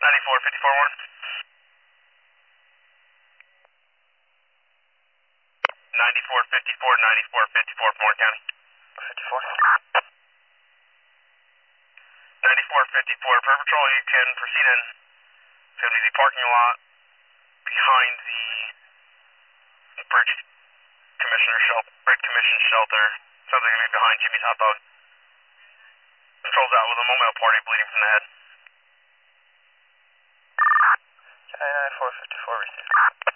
9454 1. 9454 from Warren County. 54. 9454 per patrol, you can proceed in. It's going to be the parking lot behind the Bridge Commission shelter. Sounds like it's going to be behind Jimmy's Hot Dog. Controls out with a Momento Party bleeding from the head. 9454 received.